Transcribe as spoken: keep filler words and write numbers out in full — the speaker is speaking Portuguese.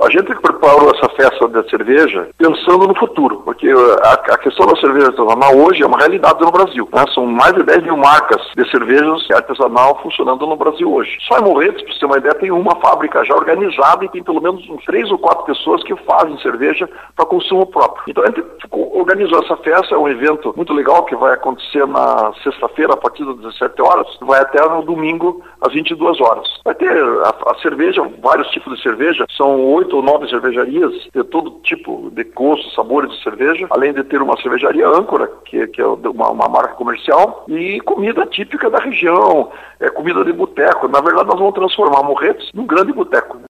A gente preparou essa festa da cerveja pensando no futuro, porque a, a questão da cerveja artesanal hoje é uma realidade no Brasil, né? São mais de dez mil marcas de cervejas artesanal funcionando no Brasil hoje. Só em Morretes, para você ter uma ideia, tem uma fábrica já organizada e tem pelo menos uns três ou quatro pessoas que fazem cerveja para consumo próprio. Então a gente organizou essa festa, é um evento muito legal que vai acontecer na sexta-feira a partir das dezessete horas, vai até no domingo às vinte e duas horas. Vai ter a, a cerveja, vários tipos de cerveja, são oito ou nove cervejarias de todo tipo de gosto, sabores de cerveja, além de ter uma cervejaria âncora, que, que é uma, uma marca comercial, e comida típica da região, é comida de boteco. Na verdade, nós vamos transformar Morretes num grande boteco.